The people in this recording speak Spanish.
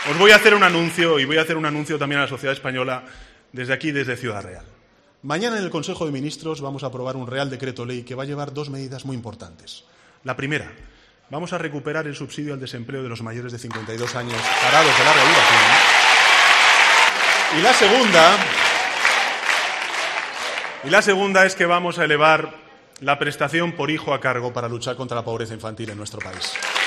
Os voy a hacer un anuncio y voy a hacer un anuncio también a la sociedad española desde aquí, desde Ciudad Real. Mañana en el Consejo de Ministros vamos a aprobar un Real Decreto Ley que va a llevar dos medidas muy importantes. La primera, vamos a recuperar el subsidio al desempleo de los mayores de 52 años parados de larga duración. Y la segunda es que vamos a elevar la prestación por hijo a cargo para luchar contra la pobreza infantil en nuestro país.